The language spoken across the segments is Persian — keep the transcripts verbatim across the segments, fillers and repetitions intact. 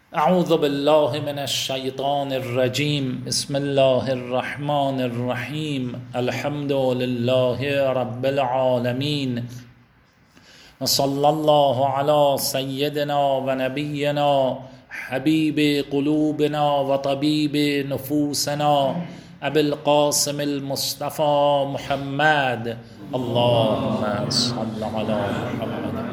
اعوذ بالله من الشیطان الرجیم. بسم الله الرحمن الرحیم. الحمد لله رب العالمین و صلی الله علی سیدنا و نبینا حبیب قلوبنا و طبیب نفوسنا ابی القاسم المصطفى محمد. اللهم صل علی محمد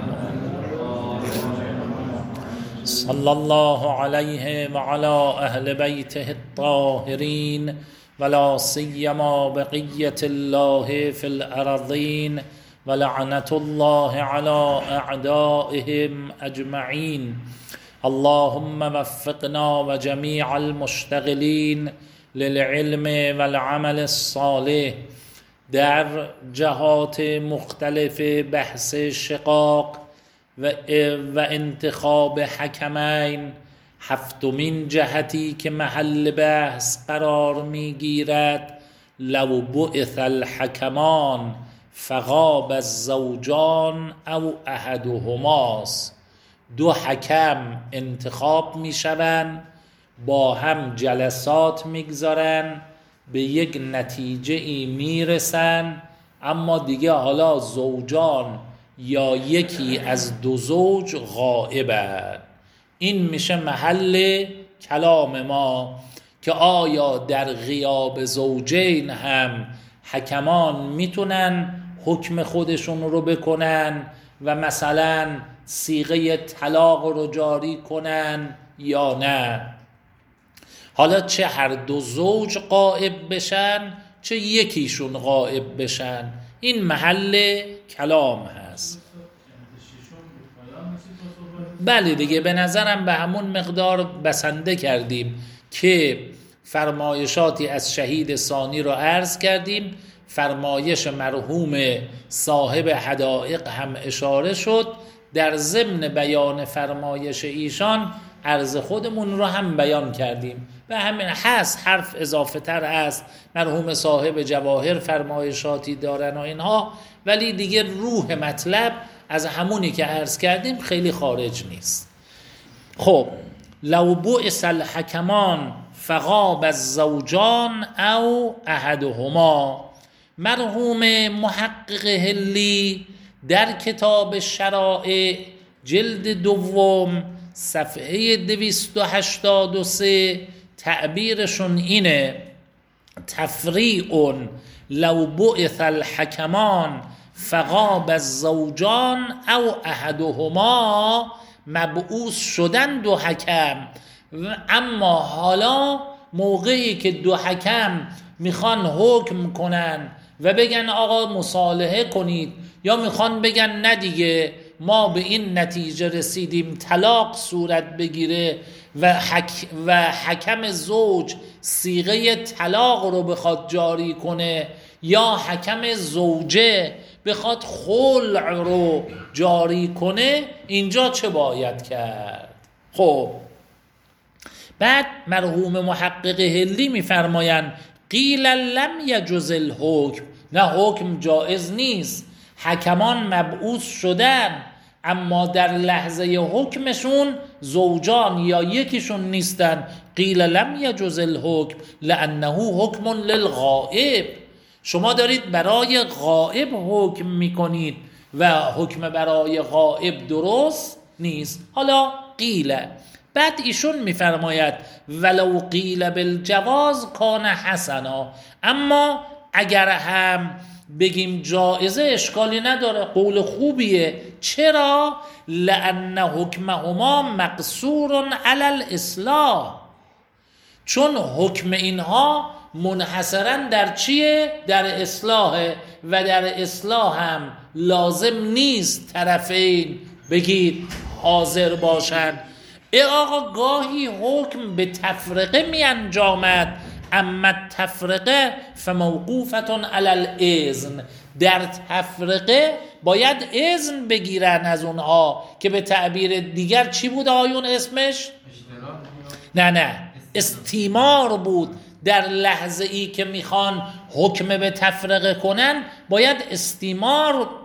صلی الله علیه و علی اهل بیته الطاهرین ولا سیما بقیة الله فی الارضین ولعنة الله علی اعدائهم اجمعین. اللهم وفقنا و جمیع المشتغلین للعلم والعمل الصالح در جهات مختلف بحث شقاق و, و انتخاب حکمین. هفتمین جهتی که محل بحث قرار می گیرد لو بعث الحکمان فغاب الزوجان او احدهماست. دو حکم انتخاب می شوند، با هم جلسات می گذارن، به یک نتیجه ای می رسن، اما دیگه حالا زوجان یا یکی از دو زوج غائبند. این میشه محل کلام ما که آیا در غیاب زوجین هم حکمان میتونن حکم خودشون رو بکنن و مثلا صیغه طلاق رو جاری کنن یا نه. حالا چه هر دو زوج غائب بشن چه یکیشون غائب بشن، این محل کلام هست. بله دیگه، به نظرم به همون مقدار بسنده کردیم که فرمایشاتی از شهید ثانی رو عرض کردیم. فرمایش مرحوم صاحب حدائق هم اشاره شد. در ضمن بیان فرمایش ایشان عرض خودمون رو هم بیان کردیم. به همین هست حرف اضافه تر است. مرحوم صاحب جواهر فرمایشاتی دارن و اینها، ولی دیگه روح مطلب از همونی که عرض کردیم خیلی خارج نیست. خب لو بعث الحکمان فغاب الزوجان او احدهما. مرحوم محقق هلی در کتاب شرائع جلد دوم صفحه دویست و هشتاد و سه تعبیرشون اینه: تفریع لو بعث الحکمان فغاب الزوجان او احدهما. مبعوث شدن دو حکم، اما حالا موقعی که دو حکم میخوان حکم کنن و بگن آقا مصالحه کنید، یا میخوان بگن نه دیگه ما به این نتیجه رسیدیم طلاق صورت بگیره و, حک و حکم زوج صیغه طلاق رو بخواد جاری کنه، یا حکم زوجه بخواد خلع رو جاری کنه، اینجا چه باید کرد؟ خب بعد مرحوم محقق هلی میفرمایند قیل لم یجز الحکم. نه، حکم جائز نیست. حکمان مبعوث شدن، اما در لحظه حکمشون زوجان یا یکیشون نیستن. قیل لم یجز الحکم لانه حکم للغائب. شما دارید برای غائب حکم میکنید و حکم برای غائب درست نیست. حالا قیل، بعد ایشون میفرماید ولو قیل بالجواز کان حسنا. اما اگر هم بگیم جائزه اشکالی نداره، قول خوبیه. چرا؟ لأن حکمهما مقصور علی الاصلاح. چون حکم اینها منحصرا در چیه؟ در اصلاحه، و در اصلاح هم لازم نیست طرفین بگید حاضر باشند. ای آقا گاهی حکم به تفرقه می انجامد، اما تفرقه فموقوفتون علی الاذن. در تفرقه باید اذن بگیرن از اونها که به تعبیر دیگر چی بود آیون اسمش؟ نه نه استیمار بود. در لحظه ای که میخوان حکم به تفرقه کنن باید استیمار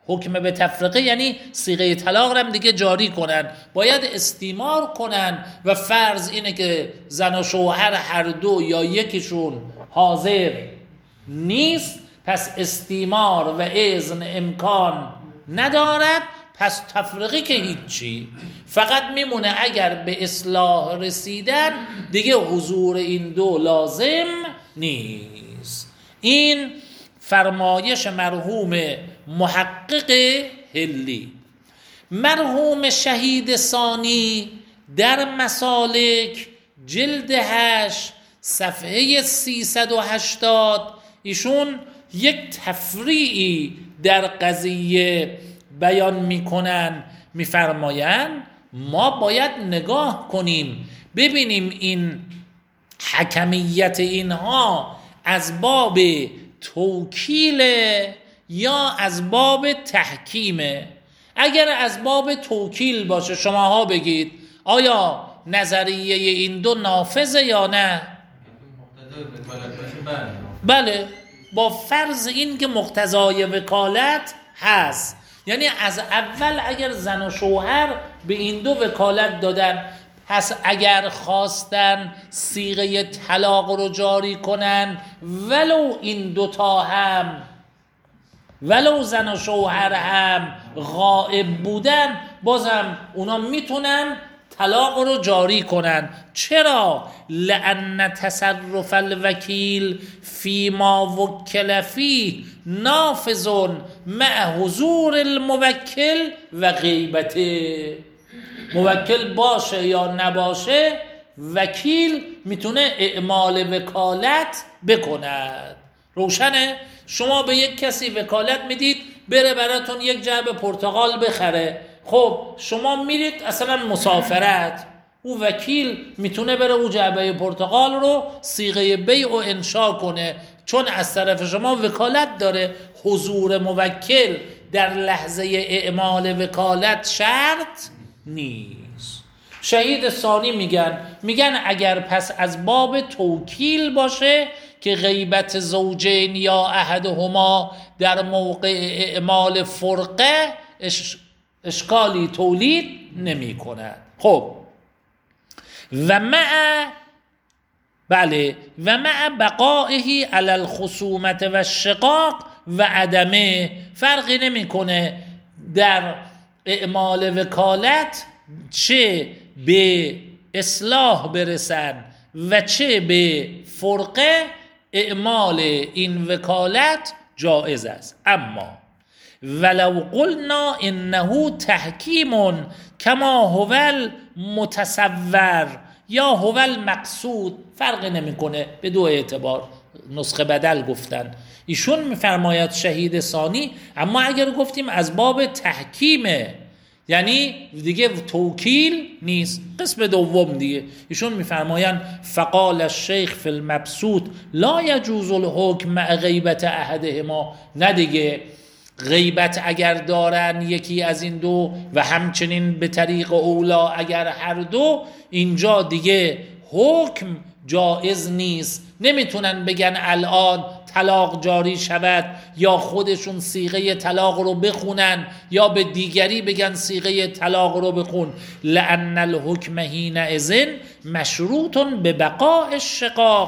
حکم به تفرقه یعنی صیغه طلاق رو هم دیگه جاری کنن، باید استیمار کنن و فرض اینه که زن و شوهر هر دو یا یکیشون حاضر نیست، پس استیمار و اذن امکان ندارد، پس تفرقه که هیچی، فقط میمونه اگر به اصلاح رسیدن دیگه حضور این دو لازم نیست. این فرمایش مرحوم محقق حلی. مرحوم شهید ثانی در مسالک جلد هشت صفحه سیصد و هشتاد ایشون یک تفریعی در قضیه بیان میکنن، میفرمایند ما باید نگاه کنیم ببینیم این حکمیت اینها از باب توکیل یا از باب تحکیمه. اگر از باب توکیل باشه شماها بگید آیا نظریه این دو نافذه یا نه؟ بله، با فرض این که مقتضای وکالت هست، یعنی از اول اگر زن و شوهر به این دو وکالت دادن، پس اگر خواستن صیغه طلاق رو جاری کنن ولو این دوتا هم ولو زن و شوهر هم غائب بودن بازم اونا میتونن طلاق رو جاری کنن. چرا؟ لأن تصرف الوکیل فی ما وکل فیه نافذ مع حضور الموکل و غیبته. موکل باشه یا نباشه وکیل میتونه اعمال وکالت بکند. روشنه؟ شما به یک کسی وکالت میدید بره براتون یک جعبه پرتقال بخره، خب شما میرید اصلا مسافرت، او وکیل میتونه بره او جعبه پرتقال رو صیغه بیع و انشا کنه، چون از طرف شما وکالت داره. حضور موکل در لحظه اعمال وکالت شرط نیست. شهید ثانی میگن میگن اگر پس از باب توکیل باشه که غیبت زوجین یا احدهما در موقع اعمال فرقه اش... اشکالی تولید نمی کند. خب و مع بله و مع بقائه علی الخصومت و الشقاق و عدمه، فرقی نمیکنه در اعمال وکالت چه به اصلاح برسن و چه به فرقه، اعمال این وکالت جائز است. اما ولو قلنا انه تحکیم کما هو المتصور یا هو المقصود، فرق نمیکنه به دو اعتبار، نسخه بدل گفتن. ایشون میفرماید شهید ثانی اما اگر گفتیم از باب تحکیمه یعنی دیگه توکیل نیست، قسم دوم دیگه. ایشون میفرمایند فقال الشیخ فی المبسوط لا یجوز الحکم مع غیبت احدهما، نه دیگه غیبت اگر دارن یکی از این دو و همچنین به طریق اولا اگر هر دو، اینجا دیگه حکم جایز نیست. نمیتونن بگن الان طلاق جاری شود یا خودشون صیغه طلاق رو بخونن یا به دیگری بگن صیغه طلاق رو بخون. لأن الحکم حینئذ مشروط ببقاء الشقاق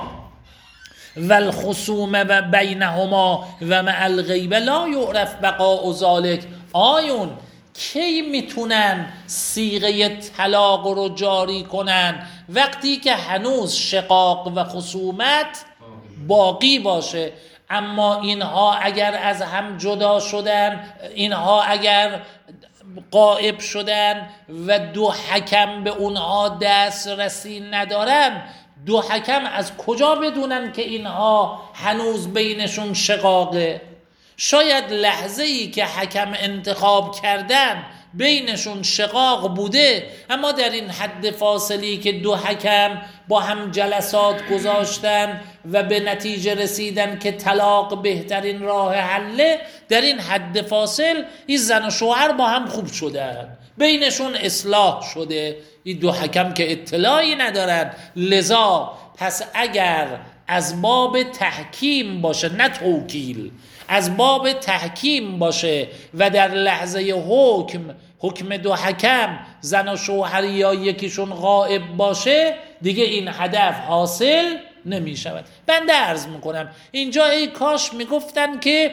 والخصوم بینهما و مع الغیبه لا یعرف بقاء ذلک. آیون کی میتونن صیغه طلاق رو جاری کنن؟ وقتی که هنوز شقاق و خصومت باقی باشه. اما اینها اگر از هم جدا شدن، اینها اگر غائب شدن و دو حکم به اونها دسترسی ندارن، دو حکم از کجا بدونن که اینها هنوز بینشون شقاقه؟ شاید لحظه ای که حکم انتخاب کردن بینشون شقاق بوده، اما در این حد فاصلی که دو حکم با هم جلسات گذاشتن و به نتیجه رسیدن که طلاق بهترین راه حله، در این حد فاصل این زن و شوهر با هم خوب شدن، بینشون اصلاح شده، این دو حکم که اطلاعی ندارن. لذا پس اگر از باب تحکیم باشه نه توکیل، از باب تحکیم باشه و در لحظه حکم حکم دو حکم زن و شوهر یا یکیشون غائب باشه، دیگه این هدف حاصل نمی شود. بنده عرض میکنم اینجا ای کاش میگفتن که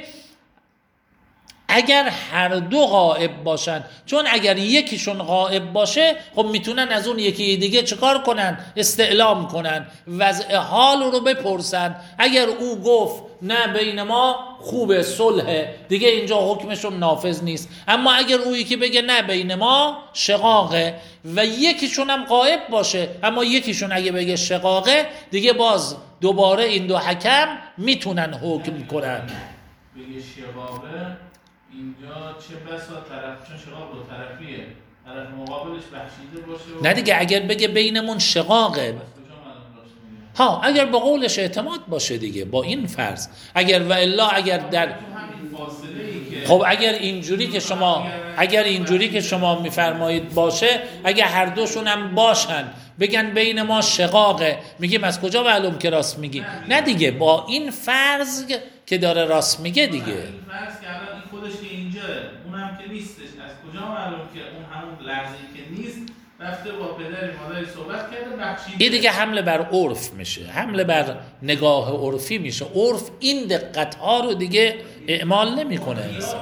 اگر هر دو غائب باشن، چون اگر یکیشون غائب باشه خب میتونن از اون یکی دیگه چکار کنن؟ استعلام کنن، وضع حال رو بپرسن. اگر او گفت نه بین ما خوبه صلح، دیگه اینجا حکمشون نافذ نیست. اما اگر او یکی بگه نه بین ما شقاقه و یکیشون هم غائب باشه، اما یکیشون اگه بگه شقاقه، دیگه باز دوباره این دو حکم میتونن حکم کنن. بگه شقاقه اینجا چه بسا طرف، چون شقاق دو طرفیه، طرف مقابلش بخشیده باشه و... نه دیگه اگر بگه بینمون شقاقه، ها اگر به قولش اعتماد باشه دیگه با این فرض، اگر و الا اگر در خب اگر اینجوری که شما اگر اینجوری که شما میفرمایید باشه، اگر هر دوشون هم باشن بگن بین ما شقاقه، میگیم از کجا معلوم که راست میگی؟ نه دیگه با این فرض که داره راست میگه دیگه. این فرض که الان این خودش که اینجا اونم که نیستش، از کجا معلوم که اون همون لحظه‌ای که نیست رفته با پدری مادری صحبت کرده بخشیده؟ این دیگه حمله بر عرف میشه، حمله بر نگاه عرفی میشه. عرف این دقت ها رو دیگه اعمال نمیکنه.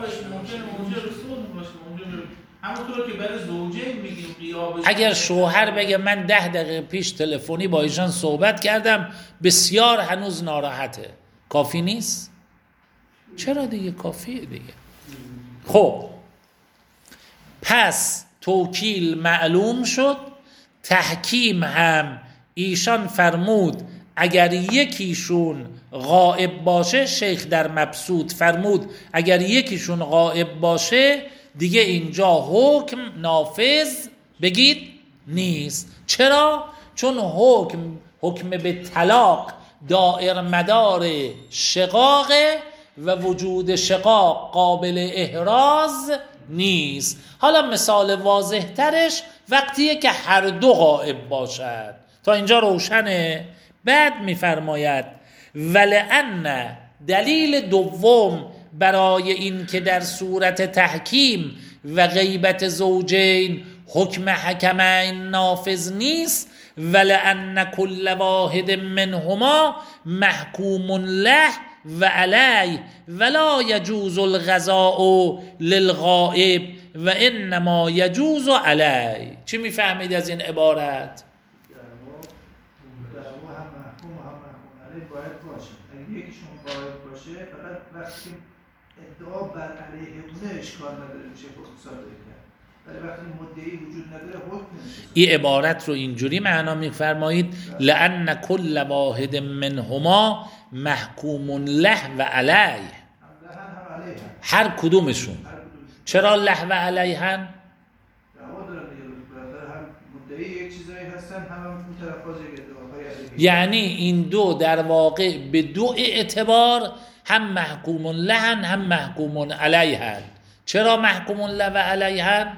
همونطور که برای زوجین میگیم قیابش، اگر شوهر بگه من ده دقیقه پیش تلفنی با ایشان صحبت کردم بسیار هنوز ناراحته، کافی نیست؟ چرا دیگه کافیه دیگه. خب پس توکیل معلوم شد، تحکیم هم ایشان فرمود اگر یکیشون غائب باشه، شیخ در مبسوط فرمود اگر یکیشون غائب باشه دیگه اینجا حکم نافذ بگید نیست. چرا؟ چون حکم حکم به طلاق دائر مدار شقاقه و وجود شقاق قابل احراز نیست. حالا مثال واضح ترش وقتیه که هر دو غائب باشد. تا اینجا روشنه؟ بعد میفرماید ولأن دلیل دوم برای این که در صورت تحکیم و غیبت زوجین حکم حکمین نافذ نیست، ولأن کل واحد منهما محکوم له و علیه ولا یجوز القضاء للغائب و انما یجوز علیه. چی میفهمید از این عبارت؟ وقتی ادعا بر علیه اونه اشکال نداره میشه صادر کرد، ولی وقتی مدعی وجود نداره حکم نمیشه. این عبارت رو اینجوری معنا میفرمایید لأن کل واحد منهما محکوم له و علیه، هر کدومشون. چرا له و علیهن؟ یعنی این دو در واقع به دو اعتبار هم محکوم لهن هم محکوم علیهن. چرا محکوم له و علیهن؟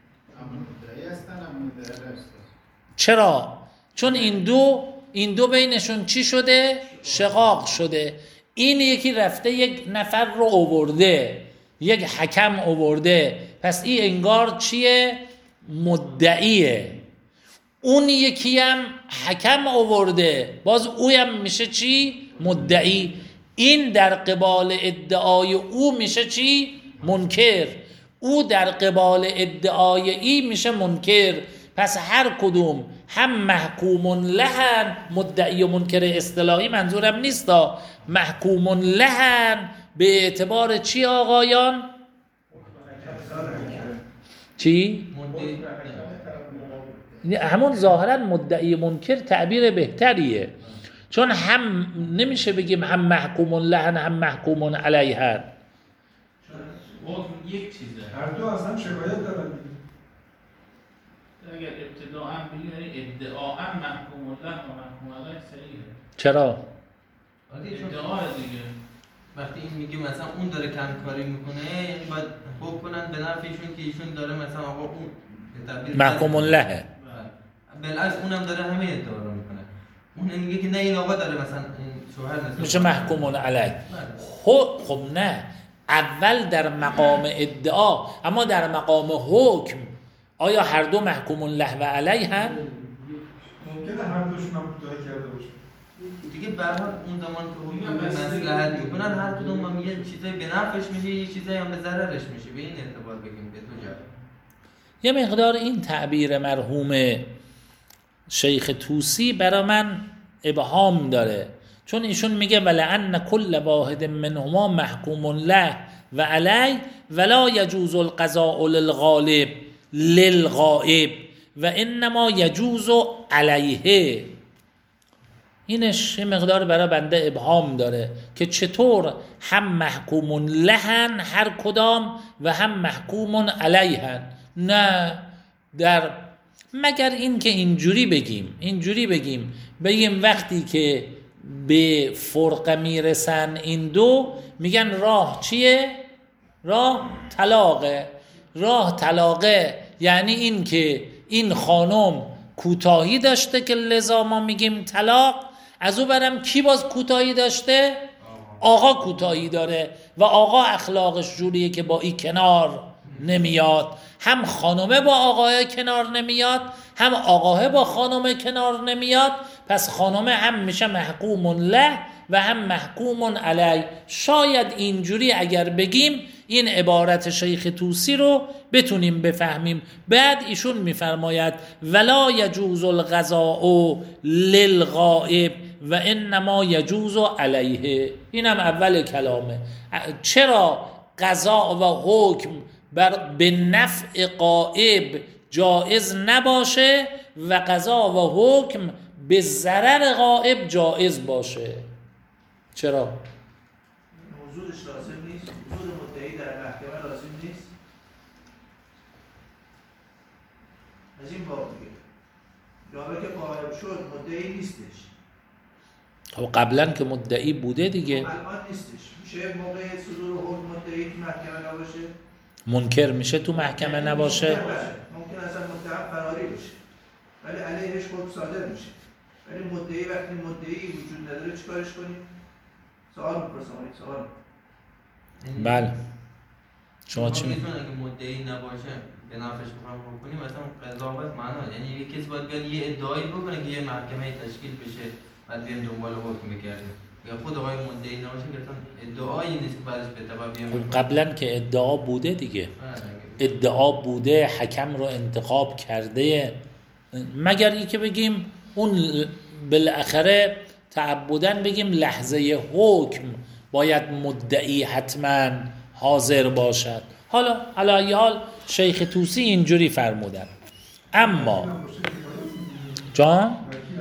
چرا؟ چون این دو این دو بینشون چی شده؟ شقاق شده. این یکی رفته یک نفر رو آورده، یک حکم آورده، پس این انگار چیه؟ مدعیه. اون یکی هم حکم آورده، باز اویم میشه چی؟ مدعی. این در قبال ادعای او میشه چی؟ منکر. او در قبال ادعای ای میشه منکر. پس هر کدوم هم محکوم لهن، مدعی و منکر اصطلاحی منظورم نیستا، محکوم لهن به اعتبار چی آقایان؟ چی؟ همون ظاهرا مدعی منکر تعبیر بهتریه، چون هم نمیشه بگیم هم محکوم لهن هم محکوم علیهن. حکم یک چیزه، هر دو از هم شکایت دارن. اگر ابتداء بگیم ادعاء محکوم له و محکوم علیه صحیحه. چرا؟ ادعا دیگه وقتی این میگه مثلا اون داره کم کاری میکنه، یعنی باید حکم کنن به نفعشون که ایشون داره مثلا آقا اون محکوم له، بالعکس اونم داره همه ادعا رو میکنه. اون میگه که نه این آقا داره مثلا میشه محکوم علیه. خب نه، اول در مقام ادعا، اما در مقام حکم آیا هر دو محکوم له و علیه هم؟ ممکنه هر دوشون هم ادعا کرده باشه دیگه به هر حال اون زمان که حکم به مصلحت میکنن هر کدوم هم یه چیزایی به نفعش میشه، یه چیزایی هم به ضررش میشه. به این اعتبار بگیم به تو جواب. یه مقدار این تعبیر مرحوم شیخ طوسی برای من ابهام داره، چون ایشون میگه ولعن کل واحد منهما محکوم له و علی ولا یجوز القضاء للغالب للغائب و انما یجوز علیه. اینش یه مقدار برای بنده ابهام داره که چطور هم محکوم لهن هر کدام و هم محکوم علیهن. نه، در مگر این که اینجوری بگیم اینجوری بگیم بگیم وقتی که به فرقه میرسن این دو میگن راه چیه؟ راه طلاقه. راه طلاقه یعنی این که این خانم کوتاهی داشته که لذا ما میگیم طلاق، از او برم کی باز کوتاهی داشته؟ آقا کوتاهی داره و آقا اخلاقش جوریه که با این کنار نمیاد. هم خانومه با آقای کنار نمیاد، هم آقاه با خانومه کنار نمیاد، پس خانومه هم میشه محکوم له و هم محکوم علی. شاید اینجوری اگر بگیم این عبارت شیخ طوسی رو بتونیم بفهمیم. بعد ایشون میفرماید ولا یجوز القضاء للغائب و انما یجوز علیه. اینم اول کلامه. چرا قضا و حکم بر به نفع غائب جائز نباشه و قضا و حکم به ضرر غائب جائز باشه؟ چرا؟ حضورش لازم نیست، حضور مدعی در محکمه لازم نیست. از این باب دیگه جایی که غائب شد مدعی نیستش. خب قبلا که مدعی بوده دیگه. الان نیستش. میشه موقع صدور حکم مدعی تو محکمه نباشه؟ منکر میشه تو محکمه نباشه؟ ممکن اصلا متهم فراری بشه ولی علیهش حکم صادر میشه. ولی مدعی وقتی مدعی وجود نداره چیکارش کنیم؟ سوال میپرسم. سوال. بله. شما چی میگید؟ اگه مدعی نباشه به نفعش بخوام بکنیم مثلا قضاوت معنا، یعنی یه کسی باید بیاد یه ادعایی بکنه که یه محکمه تشکیل بشه بعد بریم دنبال حکم بگردیم. یا خود آقای مدعی نباشه که ادعایی نیست که بعدش به تبع بیام. قبلا که ادعا بوده دیگه. ادعا بوده، حکم رو انتخاب کرده، مگر ای که بگیم اون بالاخره تعبدن بگیم لحظه حکم باید مدعی حتما حاضر باشد. حالا علی حال شیخ طوسی اینجوری فرمودن. اما جان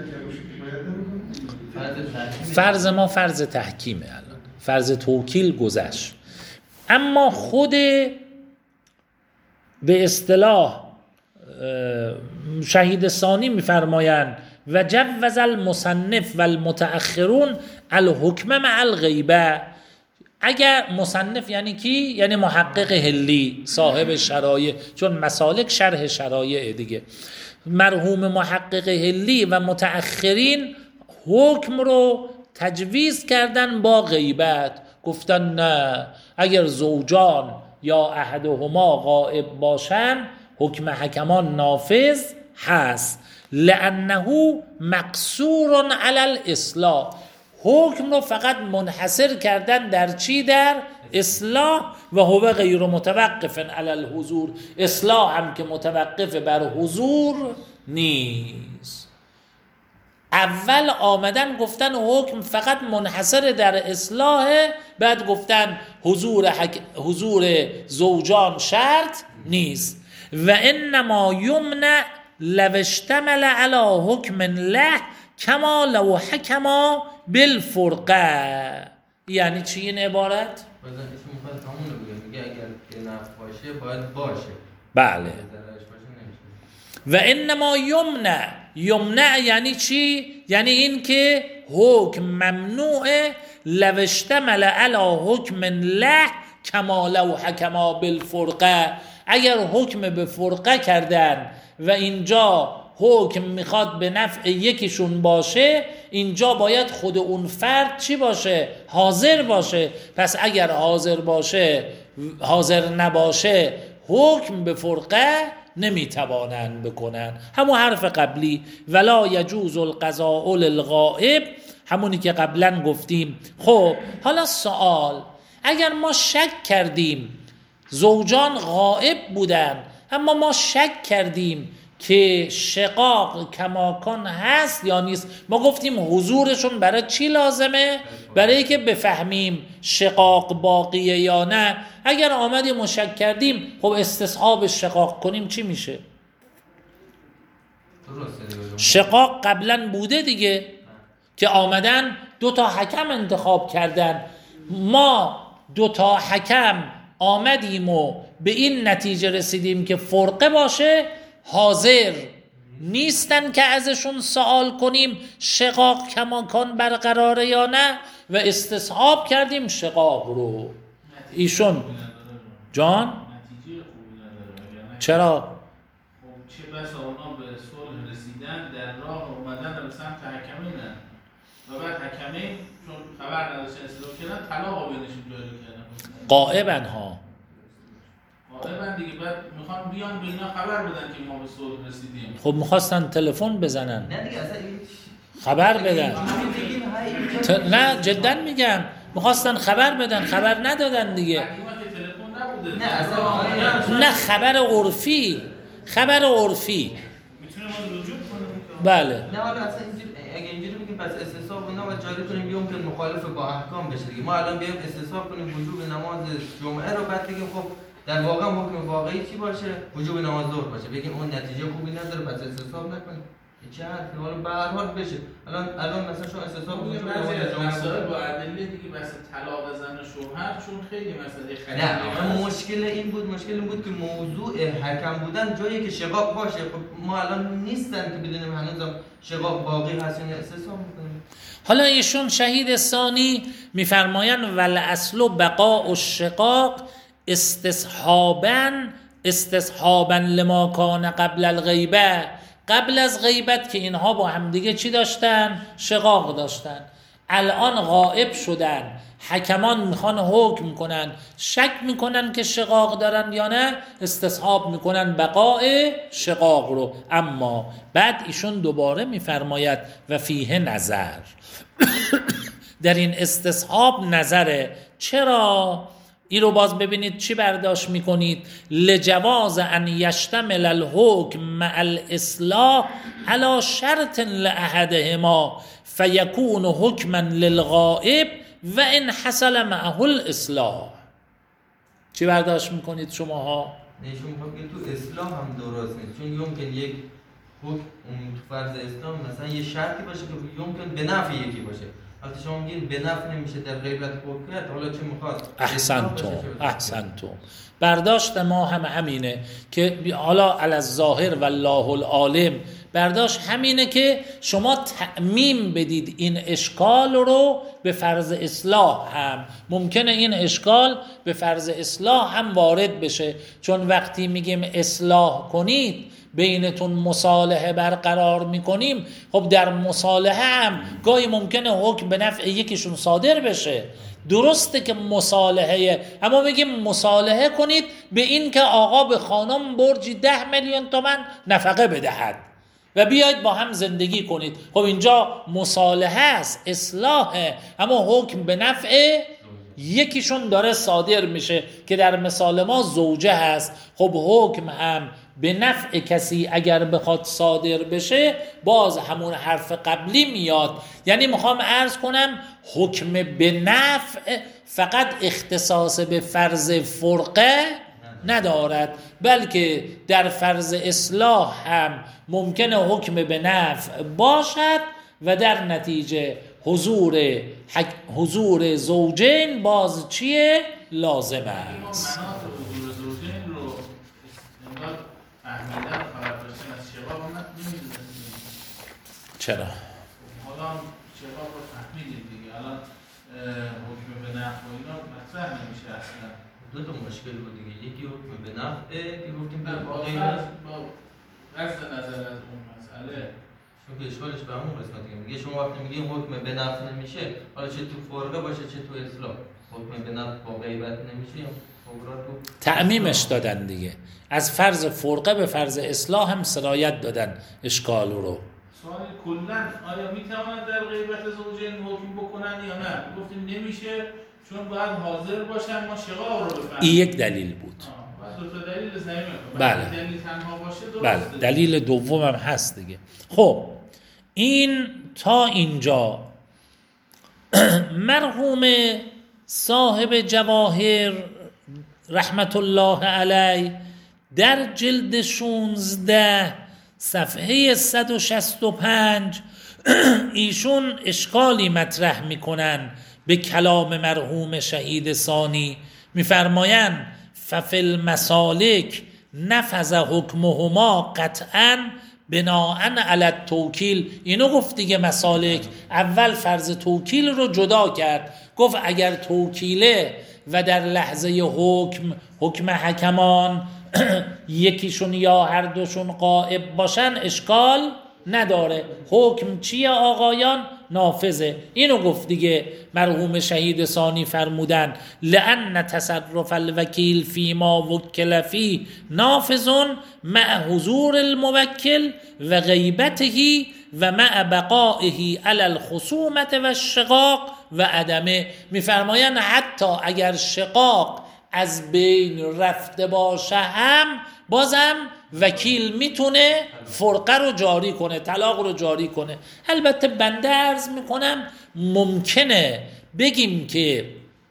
فرض ما فرض تحکیمه، الان فرض توکیل گذشت. اما خود به اصطلاح شهید ثانی میفرمایند و جوز المصنف و المتأخرون الحکم مع الغیبه. اگر مصنف یعنی کی؟ یعنی محقق حلی صاحب شرایع، چون مسالک شرح شرایع دیگه. مرحوم محقق حلی و متأخرین حکم رو تجویز کردن با غیبت. گفتن نه، اگر زوجان یا احدهما غائب باشن حکم حکمان نافذ هست، لانه مقصور علی الاصلاح. حکم رو فقط منحصر کردن در چی؟ در اصلاح. و هو غیر متوقف علی الحضور. اصلاح هم که متوقف بر حضور نیست. اول آمدن گفتن حکم فقط منحصر در اصلاح، بعد گفتن حضور حک... حضور زوجان شرط نیست. و انما یمنع لو اشتمل علی حکم له کما لو حکما بالفرقه. یعنی چی این عبارت؟ مثلا اسم مخاطب همون رو بگه، میگه اگر به نفع باشه باید باشه. بله. و انما یمنع، یمنع یعنی چی؟ یعنی این که حکم ممنوعه لو اشتمل علی حکم له کما لو حکما بالفرقه. اگر حکم به فرقه کردن و اینجا حکم میخواد به نفع یکیشون باشه، اینجا باید خود اون فرد چی باشه؟ حاضر باشه. پس اگر حاضر باشه، حاضر نباشه، حکم به فرقه نمیتوانند بکنن. همون حرف قبلی ولا یجوز القضاء للغائب، همونی که قبلا گفتیم. خب حالا سوال، اگر ما شک کردیم زوجان غائب بودن اما ما شک کردیم که شقاق کماکان هست یا نیست، ما گفتیم حضورشون برای چی لازمه؟ برای که بفهمیم شقاق باقیه یا نه. اگر آمدیم و شک کردیم، خب استصحاب شقاق کنیم چی میشه؟ شقاق قبلا بوده دیگه که آمدن دو تا حکم انتخاب کردن، ما دو تا حکم آمدیم و به این نتیجه رسیدیم که فرقه باشه، حاضر نیستن که ازشون سوال کنیم شقاق کماکان برقراره یا نه، و استصحاب کردیم شقاق رو. ایشون جان چرا؟ خب چه بس اونا به صلح رسیدن، در راه اومدن به سمت حکمینن و بعد حکمین چون خبر نداشتن اصلاح کردن، طلاق بینشون جاری کردن. غائبن ها، غائبن دیگه. بعد میخوان بیان به اینا خبر بدن که ما به صلح رسیدیم. خب میخواستن تلفن بزنن، نه دیگه اصلا این خبر بدن. ت... نه جدا میگم، میخواستن خبر بدن، خبر ندادن دیگه. نه اصلا نه خبر عرفی، خبر عرفی. میتونه ما رجوع کنیم. بله. نه حالا اصلا اینجوری، اگه اینجوری بگیم پس استصحاب اونا باید جاری کنیم بیام که مخالف با احکام بشه دیگه. ما الان بیام استصحاب کنیم وجوب نماز جمعه رو، بعد بگیم خب در واقع حکم واقعی چی باشه؟ وجوب نماز ظهر باشه. بگیم اون نتیجه خوبی نداره پس استصحاب نکنیم. چه حرفی؟ حالا به هر حال بشه. الان الان مثلا شما استصحاب میگه بعضی از مسائل با ادله دیگه بس طلاق زن و شوهر چون خیلی مسئله خیلی نه، مشکل این بود، مشکل این بود که موضوع حکم بودن جایی که شقاق باشه. خب ما الان نیستن که بدونیم هنوز شقاق باقی هست یا استصحاب میکنیم. حالا ایشون شهید ثانی میفرمایند ول اصل بقاء الشقاق استصحابا استصحابا لما کان قبل الغیبه، قبل از غیبت که اینها با هم دیگه چی داشتن؟ شقاق داشتن. الان غائب شدن، حکمان میخوان حکم کنن، شک میکنن که شقاق دارن یا نه، استصحاب میکنن بقاء شقاق رو. اما بعد ایشون دوباره میفرماید و فیه نظر در این استصحاب نظره. چرا؟ این رو باز ببینید چی برداشت میکنید. لجواز ان یشتمل الحکم مع الاصلاح على شرط لاحدهما فیکون حکما للغائب و ان حصل معه الاصلاح. چی برداشت میکنید شماها؟ نشون میگه تو اسلام هم درست نیست، چون یمکن یک حکم تو فرض اسلام مثلا یه شرطی باشه که یمکن به نفع یکی باشه. وقتی شما میگین به نفع نمیشه در غیبت حکم کرد، حالا چه میخواد؟ احسنتم احسنتم. برداشت ما هم همینه که حالا علی الظاهر والله العالم، برداشت همینه که شما تعمیم بدید این اشکال رو به فرض اصلاح هم. ممکنه این اشکال به فرض اصلاح هم وارد بشه، چون وقتی میگیم اصلاح کنید بینتون مصالحه برقرار میکنیم، خب در مصالحه هم گاهی ممکنه حکم به نفع یکیشون صادر بشه. درسته که مصالحه، اما میگیم مصالحه کنید به این که آقا به خانم برجی ده میلیون تومان نفقه بدهد و بیاید با هم زندگی کنید. خب اینجا مصالحه است، اصلاحه، اما حکم به نفع یکیشون داره صادر میشه که در مثال ما زوجه هست. خب حکم هم به نفع کسی اگر بخواد صادر بشه باز همون حرف قبلی میاد. یعنی میخوام عرض کنم حکم به نفع فقط اختصاص به فرض فرقه ندارد، بلکه در فرض اصلاح هم ممکنه حکم به نفع باشد و در نتیجه حضور حک... حضور زوجین باز چیه؟ لازم است. مناط حضور زوجین رو انگار فهمیدن خبر داشتن از شقاق هم نمیدونستیم. چرا؟ حالا شقاق رو فهمیدیم دیگه، الان حکم به نفع و اینا مطرح نمیشه اصلا. دو تا مشکل بود دیگه، یکی حکم به نفع که گفتیم نه به با واقعی فرض با قصد نظر از اون مسئله. چون که اشکالش به همون قسمتی میگه شما وقتی میگیم حکم به نفع نمیشه، حالا چه تو فرقه باشه چه تو اصلاح، حکم به نفع با غیبت نمیشه. تعمیمش دادن دیگه، از فرض فرقه به فرض اصلاح هم سرایت دادن اشکال رو. سوال کلا آیا میتوانند در غیبت زوجین حکم بکنن یا نه؟ گفتیم نمیشه چون باید حاضر باشن ما شقاق رو بفهمیم. این یک دلیل بود. آه. دو تا دلیل زمینه. بله. دلیل تنها باشه درسته. بله دلیل دوم هم هست دیگه. خب این تا اینجا مرحوم صاحب جواهر رحمت الله علیه در جلد شانزده صفحه صد و شصت و پنج ایشون اشکالی مطرح میکنن به کلام مرحوم شهید ثانی، میفرمایند ففی المسالک نفذ حکمهما قطعا بناء علی التوکیل. اینو گفت دیگه، مسالک اول فرض توکیل رو جدا کرد، گفت اگر توکیله و در لحظه حکم حکم حکمان یکیشون یا هر دوشون غائب باشن اشکال نداره، حکم چیه آقایان؟ نافذه. اینو گفت دیگه مرحوم شهید ثانی فرمودن لأن تصرف الوکیل فی ما وکل فی نافذ مع حضور الموکل و غیبته و مع بقائه علی الخصومت و الشقاق و عدمه. میفرمایند حتی اگر شقاق از بین رفته باشه هم بازم وکیل میتونه فرقه رو جاری کنه، طلاق رو جاری کنه. البته بنده عرض میکنم ممکنه بگیم که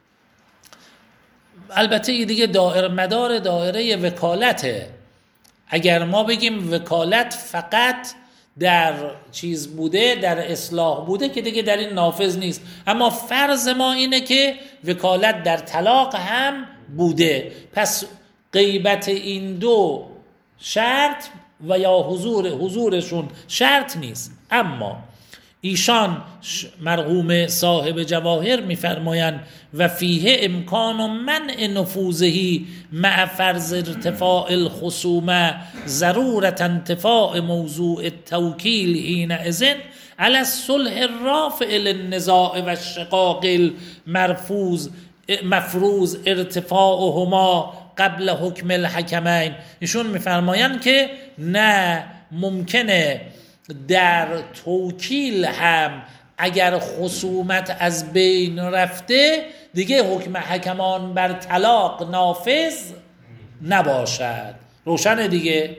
البته دیگه دائره مدار دایره وکالته، اگر ما بگیم وکالت فقط در چیز بوده، در اصلاح بوده که دیگه در این نافذ نیست، اما فرض ما اینه که وکالت در طلاق هم بوده، پس غیبت این دو شرط و یا حضور حضورشون شرط نیست. اما ایشان مرحوم صاحب جواهر میفرمایند و فیه امکان منع نفوذه مع فرض ارتفاع الخصومه ضرورت انتفاع موضوع التوکیل حینئذ علی الصلح الرافع للنزاع و الشقاق المرفوض مفروض ارتفاعهما قبل حکم الحکمین. ایشون میفرمایند که نه، ممکنه در توکیل هم اگر خصومت از بین رفته دیگه حکم حکمان بر طلاق نافذ نباشد. روشن دیگه،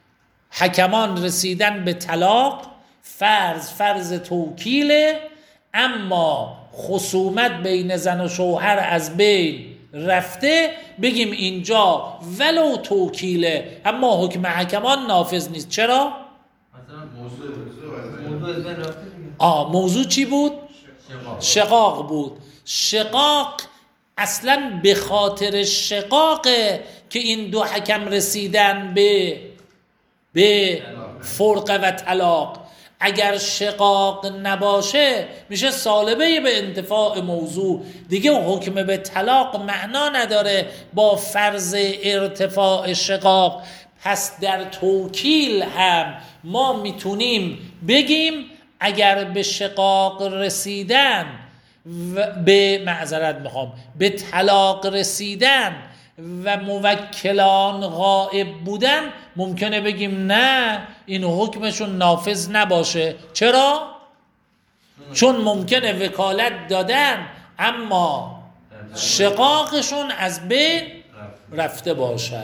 حکمان رسیدن به طلاق فرض فرض توکیله، اما خصومت بین زن و شوهر از بین رفته، بگیم اینجا ولو توکیله اما حکم حکمان نافذ نیست. چرا؟ مثلا موضوع از بین رفته. آه موضوع چی بود؟ شقاق. شقاق بود. شقاق اصلا به خاطر شقاقه که این دو حکم رسیدن به به فرقه و طلاق. اگر شقاق نباشه میشه سالبه به انتفاع موضوع، دیگه حکم به طلاق معنا نداره با فرض ارتفاع شقاق. پس در توکیل هم ما میتونیم بگیم اگر به شقاق رسیدن و به معذرت میخوام به طلاق رسیدن و موکلان غائب بودن، ممکنه بگیم نه این حکمشون نافذ نباشه. چرا؟ چون ممکنه وکالت دادن اما شقاقشون از بین رفته باشه.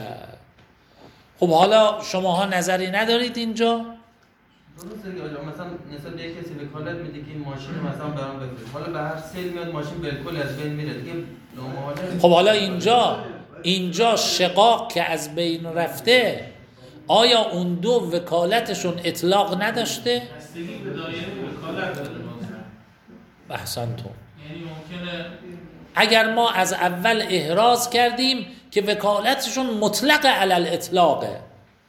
خب حالا شماها نظری ندارید اینجا؟ درسته که آجا مثلا نسبت به یک کسی وکالت میده که این ماشین مثلا برام بفروش، حالا به هر سیل میاد ماشین بالکل از بین میره دیگه نامحاله. خب حالا اینجا اینجا شقاق که از بین رفته، آیا اون دو وکالتشون اطلاق نداشته؟ بستگی به دایره وکالت داره. احسنتون. یعنی ممکنه اگر ما از اول احراز کردیم که وکالتشون مطلق علی الاطلاقه،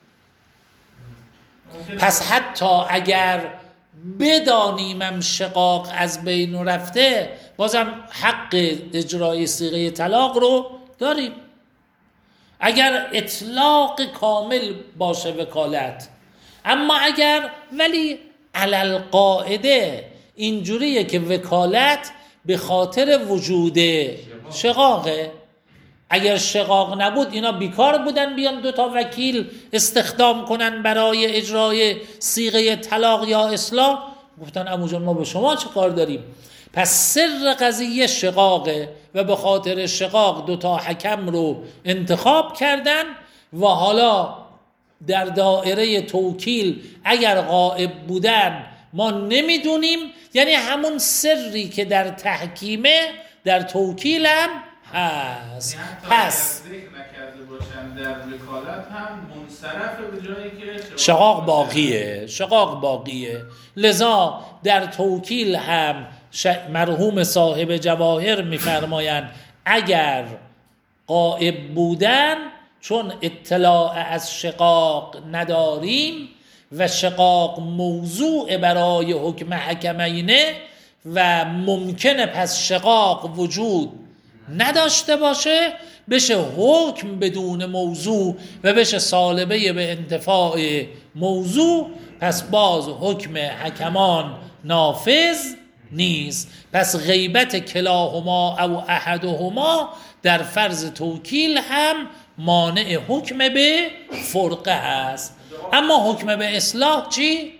پس حتی اگر بدانیمم شقاق از بین رفته بازم حق اجرای صیغه طلاق رو داریم. اگر اطلاق کامل باشه وکالت اما اگر ولی علل قاعده اینجوریه که وکالت به خاطر وجود شقاقه. اگر شقاق نبود اینا بیکار بودن بیان دو تا وکیل استخدام کنن برای اجرای صیغه طلاق یا اصلاح، گفتن عمو جان ما به شما چه کار داریم. پس سر قضیه شقاقه و به خاطر شقاق دو تا حکم رو انتخاب کردن و حالا در دایره توکیل اگر غائب بودن ما نمیدونیم، یعنی همون سری که در تحکیمه در توکیل هم هست. پس نکرده باشن در وکالت هم منصرف به جایی که شقاق باقیه، شقاق باقیه. لذا در توکیل هم مرحوم صاحب جواهر میفرمایند اگر غائب بودن چون اطلاع از شقاق نداریم و شقاق موضوع برای حکم حکمینه و ممکنه پس شقاق وجود نداشته باشه، بشه حکم بدون موضوع و بشه سالبه به انتفاع موضوع، پس باز حکم حکمان نافذ نیست. پس غیبت کلاهما او احدهما در فرض توکیل هم مانع حکم به فرقه هست. اما حکم به اصلاح چی؟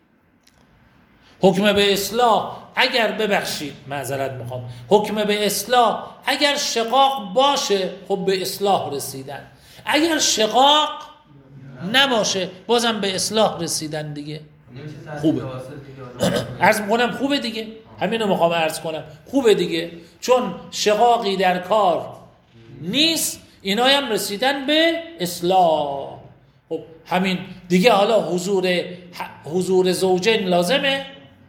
حکم به اصلاح اگر ببخشید معذرت میخوام حکم به اصلاح اگر شقاق باشه خب به اصلاح رسیدن، اگر شقاق نباشه بازم به اصلاح رسیدن دیگه. خوبه عرض میکنم خوبه دیگه، همین رو میخوام عرض کنم خوبه دیگه، چون شقاقی در کار نیست اینا هم رسیدن به اصلاح. خب همین دیگه. حالا حضور حضور زوجین لازمه؟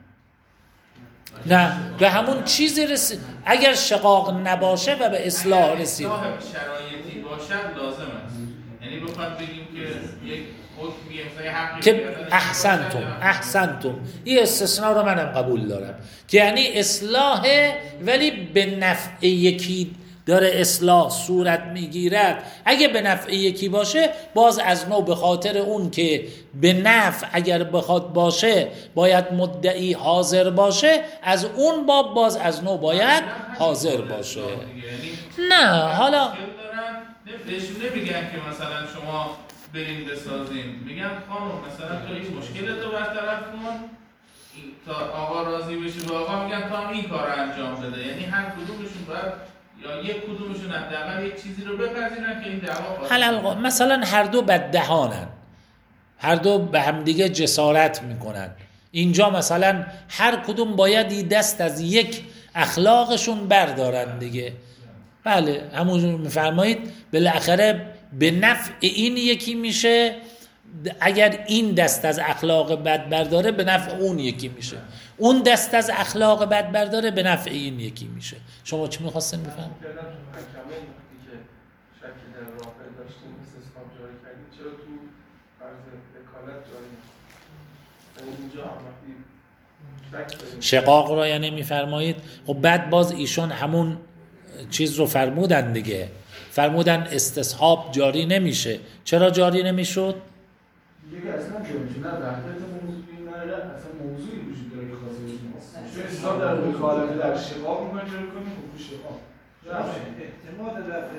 نه، به همون چیزی رسید. اگر شقاق نباشه و به اصلاح رسید شرایطی باشد لازم است. یعنی بخواد بگیم که یک حکمی مثلا حقی که احسنتم احسنتم این استثناء رو منم قبول دارم که یعنی اصلاحه ولی به نفع یکی داره اصلاح صورت میگیرد. اگه به نفع یکی باشه باز از نو به خاطر اون که به نفع اگر بخواد باشه باید مدعی حاضر باشه، از اون باب باز از نو باید حاضر باشه. نه حالا بهشون نمیگن که مثلا شما بریم بسازیم، میگن خانم مثلا تو این مشکلت رو برطرف کن تا آقا راضی بشه، به آقا میگن تا هم این کار رو انجام بده. یعنی هر کدومشون باید یا یک کدومشون حداقل یک چیزی رو بپذیرن که این دعوا حلال. مثلا هر دو بددهانن، هر دو به همدیگه جسارت میکنن. اینجا مثلا هر کدوم باید دست از یک اخلاقشون بردارن دیگه. بله همونجور میفرمایید بالاخره به نفع این یکی میشه، اگر این دست از اخلاق بد برداره به نفع اون یکی میشه، اون دست از اخلاق بد برداره به نفع این یکی میشه. شما چی میخواستین بفهم؟ محکمه وقتی که شکی در رافع داشتیم استثناء جاری کردیم چرا تو فرض وکالت جاری نکنیم؟ اینجا هم وقتی شقاق رو یعنی میفرمایید خب بعد باز ایشون همون چیز رو فرمودن دیگه، فرمودن استصحاب جاری نمیشه. چرا جاری نمیشد؟ دیگه اصلا جاری نمیشه، نه وحدت موضوعی نه اصلا موضوعی وجود داره که خاصه وجود چون اسلام در وکالت در شقاق می‌خوایم جاری کنیم خب شقاق اعتماد رفع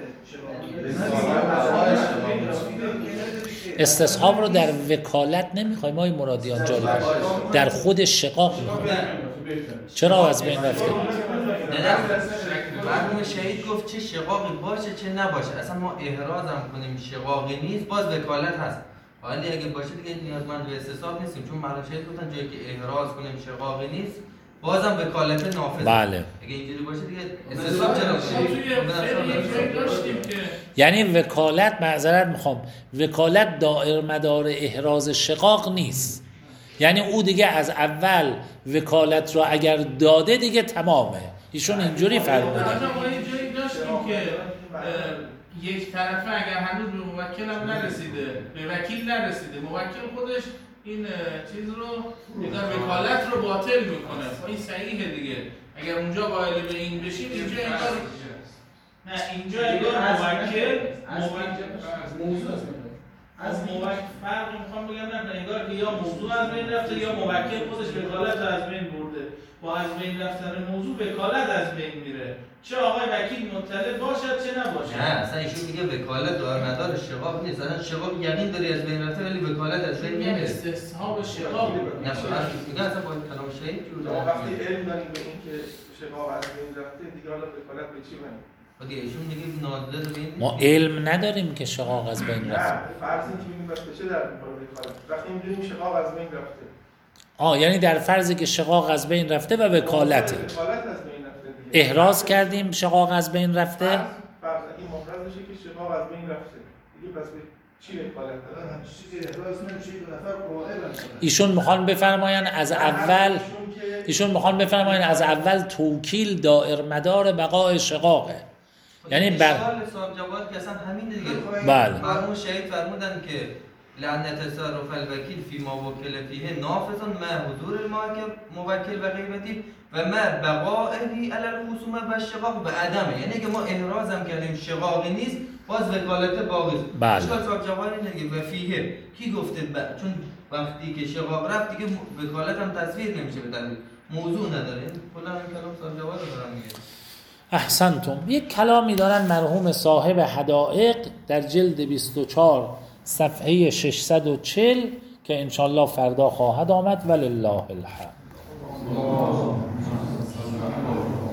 شقاق استصحاب رو در وکالت نمیخوایم ما مرادیان جاری کنیم، در خود شقاق میخوایم. چرا از بین رفته؟ مرحوم شهید گفت چه شقاقی باشه چه نباشه، اصلا ما احراز هم کنیم شقاقی نیست باز وکالت هست. حالا اگه باشه دیگه نیازمند به استصحاب نیستیم، چون مرحوم شهید گفتن جایی که احراز کنیم شقاقی نیست بازم وکالت نافذه. بله. اگه اینجوری باشه دیگه استصحاب چرا داشتیم که یعنی وکالت، معذرت میخوام، وکالت دائر مدار احراز شقاق نیست. یعنی او دیگه از اول وکالت رو اگر داده دیگه تمامه. ایشون اینجوری فرمودن. ما اینجوری داشتیم که یک طرفه اگر هنوز به موکل هم نرسیده، به وکیل نرسیده، موکل خودش این چیز رو دیگر وکالت رو باطل میکنه. این صحیحه دیگه. اگر اونجا قائل به این بشیم اینجا انگار نه اینجا انگار موکل موضوع از موکل فرق میخوام بگم نه انگار که یا موضوع از بین رفته یا موکل خودش وکالت از بین برده. با از بین رفتن موضوع وکالت از بین میره. چه آقای وکیل مطلع باشد چه نباشد. نه اصلا ایشون میگه وکالت دار ندار شقاق نیست. اصلا شقاق یقین داری از بین رفته ولی وکالت از بین نمیره. استصحاب شقاق نه فرق میگه اصلا با کلام شهید جور وقتی علم داریم به این که شقاق از بین رفته دیگه حالا وکالت به چی بنیم؟ خودی ایشون میگه نادره بین ما علم نداریم که شقاق از بین رفته. نه فرض این که میگیم بس به چه در میخوره وکالت. وقتی میگیم شقاق از بین رفته. آه یعنی در فرضی که شقاق از بین رفته و وکالته. وکالت از بین رفته دیگه. احراز کردیم شقاق از بین رفته. فرض فرض این مفرد بشه که شقاق از بین رفته. دیگه پس به چی وکالت داره؟ هم چیزی احراز نمیشه دو نفر قائلن. ایشون میخوان بفرماین از اول ایشون میخوان بفرماین از اول توکیل دائر مدار بقای شقاقه. یعنی بر اشکال صاحب جواد که اصلا همین دیگه. بله. مرحوم شهید فرمودن که لأن تصرف الوکیل فی ما وکل فیه نافذ مع حضور المحکم موکل و غیبتی و مع بقائه علی الخصومه و شقاق به عدمه. یعنی که ما احراز هم کردیم شقاقی نیست باز وکالت باقی است. بله. اشکال صاحب جواد اینه دیگه و فیه کی گفته ب... چون وقتی که شقاق رفت دیگه وکالت هم تصویر نمیشه به دلیل موضوع نداره. کلا این کلام صاحب جواد رو دارم میگه. احسنتم. یک کلامی دارن مرحوم صاحب حدائق در جلد بیست و چهار صفحه ششصد و چهل که انشالله فردا خواهد آمد ولله الحمد.